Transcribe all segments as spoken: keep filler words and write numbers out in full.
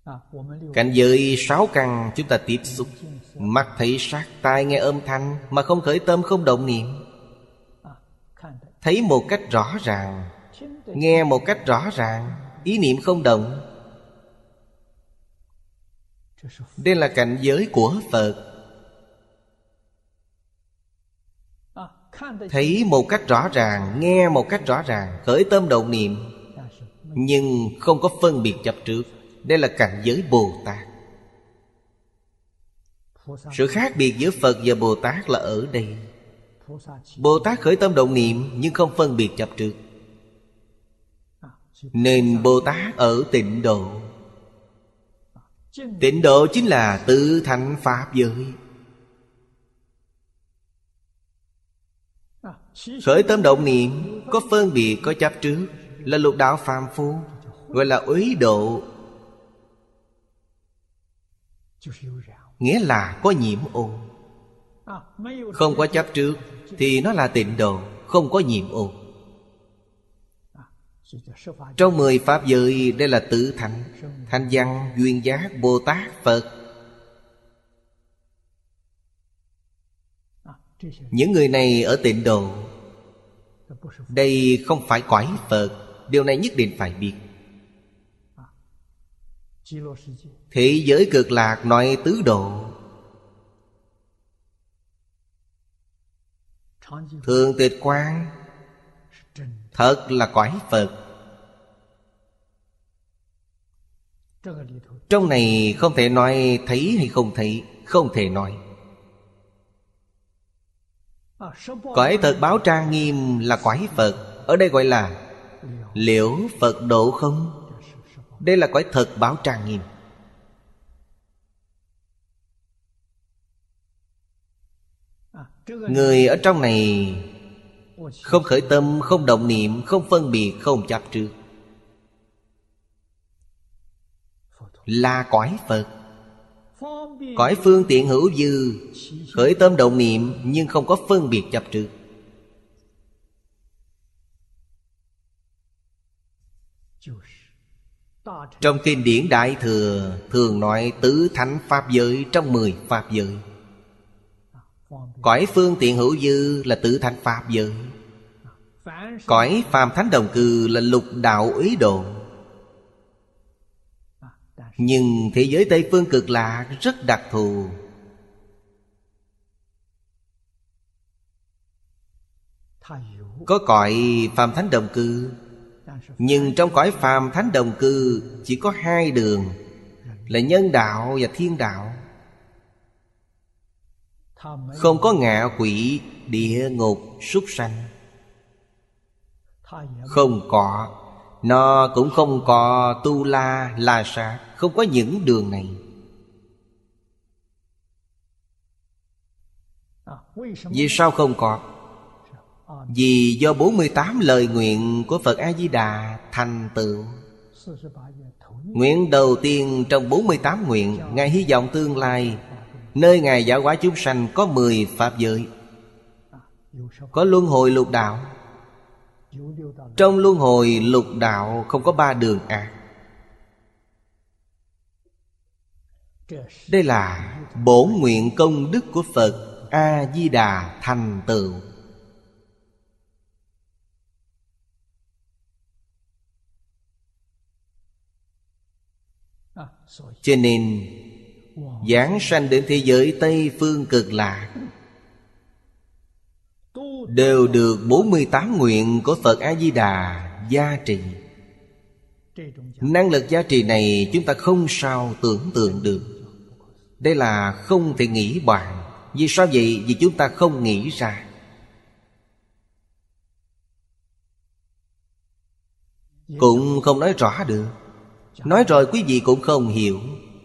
Cảnh giới sáu căn chúng ta tiếp xúc. Mắt thấy sắc, tai nghe âm thanh, mà không khởi tâm không động niệm. Thấy một cách rõ ràng, nghe một cách rõ ràng, ý niệm không động. Đây là cảnh giới của Phật. Thấy một cách rõ ràng, nghe một cách rõ ràng, khởi tâm động niệm, nhưng không có phân biệt chấp trước. Đây là cảnh giới Bồ Tát. Sự khác biệt giữa Phật và Bồ Tát là ở đây. Bồ Tát khởi tâm động niệm nhưng không phân biệt chấp trước, nên Bồ Tát ở tịnh độ. Tịnh độ chính là tự thành Pháp giới. Khởi tâm động niệm có phân biệt, có chấp trước là lục đạo phàm phu, gọi là uế độ. Nghĩa là có nhiễm ô. Không có chấp trước thì nó là tịnh độ, không có nhiễm ô. Trong mười Pháp giới, đây là tự thành, Thanh Văn, Duyên Giác, Bồ Tát, Phật. Những người này ở tịnh độ. Đây không phải cõi Phật. Điều này nhất định phải biết. Thế giới Cực Lạc nói tứ độ. Thường Tịch Quang thật là cõi Phật. Trong này không thể nói thấy hay không thấy, không thể nói. Cõi thật báo trang nghiêm là cõi Phật. Ở đây gọi là liễu Phật độ không. Đây là cõi thật báo trang nghiêm. Người ở trong này không khởi tâm, không động niệm, không phân biệt, không chấp trước, là cõi Phật. Cõi phương tiện hữu dư, khởi tâm động niệm nhưng không có phân biệt chấp trước. Trong kinh điển Đại Thừa thường nói tứ thánh Pháp giới trong mười Pháp giới. Cõi phương tiện hữu dư là tứ thánh Pháp giới. Cõi phàm thánh đồng cư là lục đạo úy độ. Nhưng thế giới Tây Phương Cực Lạc rất đặc thù. Có cõi phàm thánh đồng cư, nhưng trong cõi phàm thánh đồng cư chỉ có hai đường, là nhân đạo và thiên đạo. Không có ngạ quỷ, địa ngục, súc sanh. Không có. Nó cũng không có tu la, la sát. Không có những đường này. Vì sao không có? Vì do bốn mươi tám lời nguyện của Phật A-di-đà thành tựu. Nguyện đầu tiên trong bốn mươi tám nguyện, Ngài hy vọng tương lai nơi Ngài giáo hóa chúng sanh có mười Pháp giới, có luân hồi lục đạo. Trong luân hồi lục đạo không có ba đường ác. Đây là bổn nguyện công đức của Phật A-di-đà thành tựu. Cho nên giảng sanh đến thế giới Tây Phương Cực Lạc đều được bốn mươi tám nguyện của Phật A-di-đà gia trì. Năng lực gia trì này chúng ta không sao tưởng tượng được. Đây là không thể nghĩ bàn. Vì sao vậy? Vì chúng ta không nghĩ ra. Cũng không nói rõ được. Nói rồi quý vị cũng không hiểu.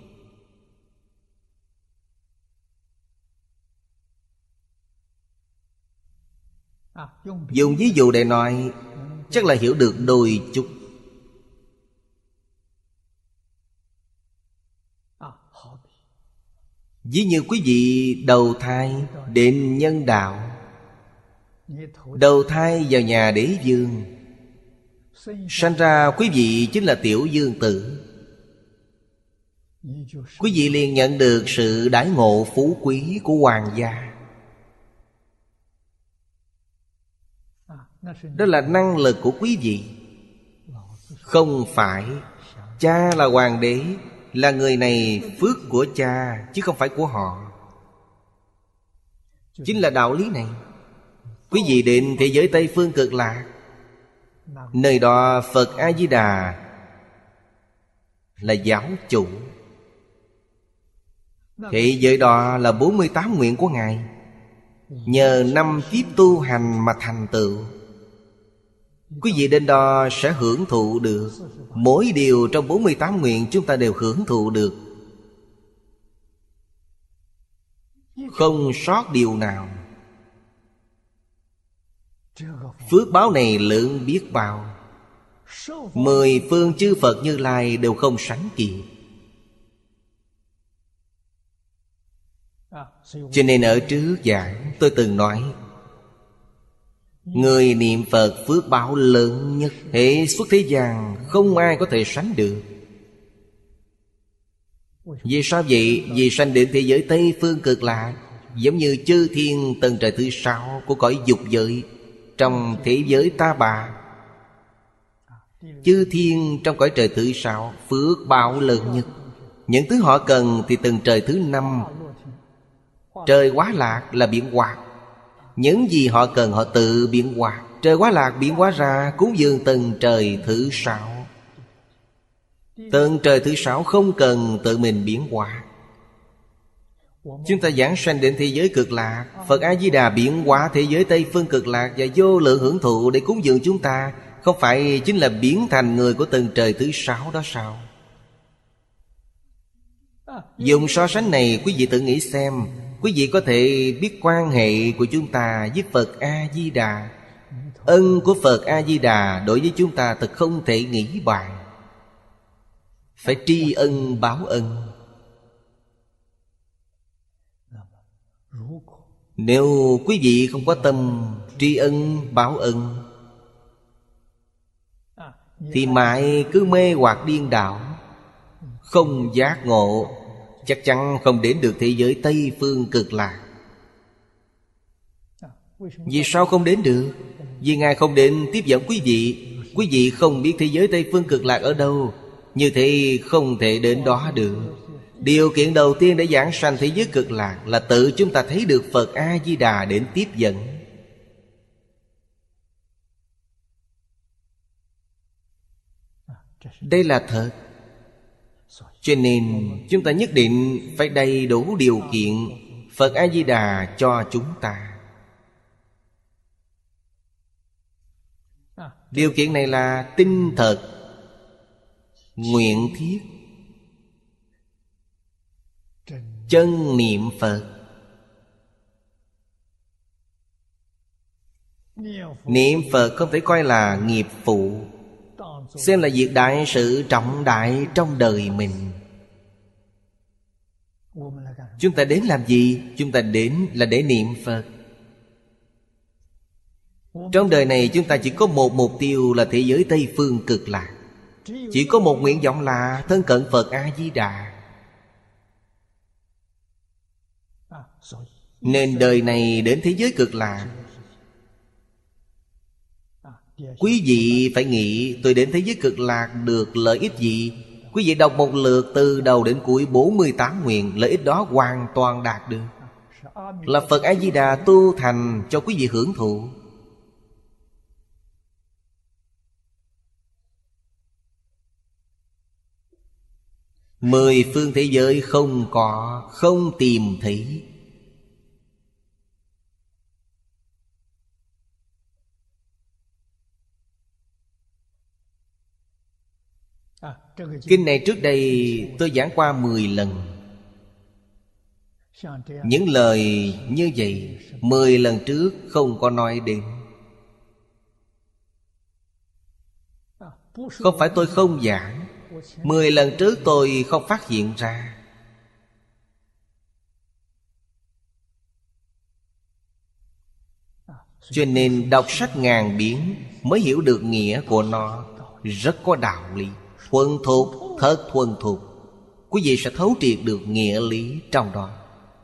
Dùng ví dụ để nói, chắc là hiểu được đôi chút. Ví như quý vị đầu thai đến nhân đạo, đầu thai vào nhà đế vương, sanh ra quý vị chính là tiểu vương tử. quý vị liền nhận được sự đãi ngộ phú quý của hoàng gia. Đó là năng lực của quý vị. Không phải cha là hoàng đế, là người này phước của cha, chứ không phải của họ. Chính là đạo lý này. Quý vị đến thế giới Tây Phương Cực Lạc, nơi đó Phật A-di-đà là giáo chủ. Thế giới đó là bốn mươi tám nguyện của Ngài. Nhờ năm kiếp tu hành mà thành tựu. Quý vị đến đó sẽ hưởng thụ được. Mỗi điều trong bốn mươi tám nguyện chúng ta đều hưởng thụ được, không sót điều nào. Phước báo này lớn biết bao, mười phương chư Phật Như Lai đều không sánh kịp. Cho nên ở trước giảng tôi từng nói, người niệm Phật phước báo lớn nhất, hệ xuất thế gian không ai có thể sánh được. Vì sao vậy? Vì sanh đến thế giới Tây Phương Cực Lạc, giống như chư thiên tầng trời thứ sáu của cõi dục giới. Trong thế giới Ta Bà, chư thiên trong cõi trời thứ sáu phước báo lớn nhất. Những thứ họ cần thì tầng trời thứ năm, trời Hóa Lạc là biến hóa. Những gì họ cần họ tự biến hóa. Trời Hóa Lạc biến hóa ra cúng dường tầng trời thứ sáu. Tầng trời thứ sáu không cần tự mình biến hóa. Chúng ta giảng sanh đến thế giới Cực Lạc, Phật A-di-đà biến hóa thế giới Tây Phương Cực Lạc và vô lượng hưởng thụ để cúng dường chúng ta. Không phải chính là biến thành người của tầng trời thứ sáu đó sao? Dùng so sánh này quý vị tự nghĩ xem. Quý vị có thể biết quan hệ của chúng ta với Phật A-di-đà. Ân của Phật A-di-đà đối với chúng ta thật không thể nghĩ bàn. Phải tri ân báo ân. Nếu quý vị không có tâm tri ân báo ân thì mãi cứ mê hoặc điên đảo, không giác ngộ, chắc chắn không đến được thế giới Tây Phương Cực Lạc. Vì sao không đến được? Vì Ngài không đến tiếp dẫn quý vị. Quý vị không biết thế giới Tây Phương Cực Lạc ở đâu, như thế không thể đến đó được. Điều kiện đầu tiên để giảng sanh thế giới Cực Lạc là tự chúng ta thấy được Phật A-di-đà đến tiếp dẫn. Đây là thật. Cho nên chúng ta nhất định phải đầy đủ điều kiện Phật A-di-đà cho chúng ta. Điều kiện này là tinh thật, nguyện thiết, chân niệm Phật. Niệm Phật không thể coi là nghiệp phụ, xem là việc đại sự trọng đại trong đời mình. Chúng ta đến làm gì? Chúng ta đến là để niệm Phật. Trong đời này chúng ta chỉ có một mục tiêu là thế giới Tây Phương Cực Lạc. Chỉ có một nguyện vọng là thân cận Phật A-di-đà. Nên đời này đến thế giới Cực Lạc, quý vị phải nghĩ tôi đến thế giới Cực Lạc được lợi ích gì. Quý vị đọc một lượt từ đầu đến cuối bốn mươi tám nguyện, lợi ích đó hoàn toàn đạt được. Là Phật A-di-đà tu thành cho quý vị hưởng thụ. Mười phương thế giới không có, không tìm thấy. Kinh này trước đây tôi giảng qua mười lần. Những lời như vậy mười lần trước không có nói đến. Không phải tôi không giảng, mười lần trước tôi không phát hiện ra. Cho nên đọc sách ngàn biến mới hiểu được nghĩa của nó. Rất có đạo lý, thuần thục, thật thuần thục. quý vị sẽ thấu triệt được nghĩa lý trong đó.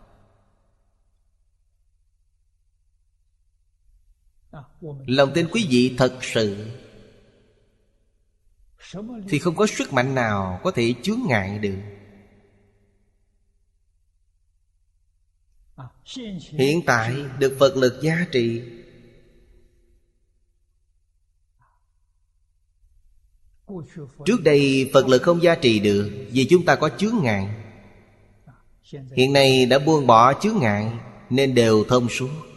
Lòng tin quý vị thật sự thì không có sức mạnh nào có thể chướng ngại được. Hiện tại được Phật lực gia trì, trước đây Phật lực không gia trì được vì chúng ta có chướng ngại. Hiện nay đã buông bỏ chướng ngại nên đều thông suốt.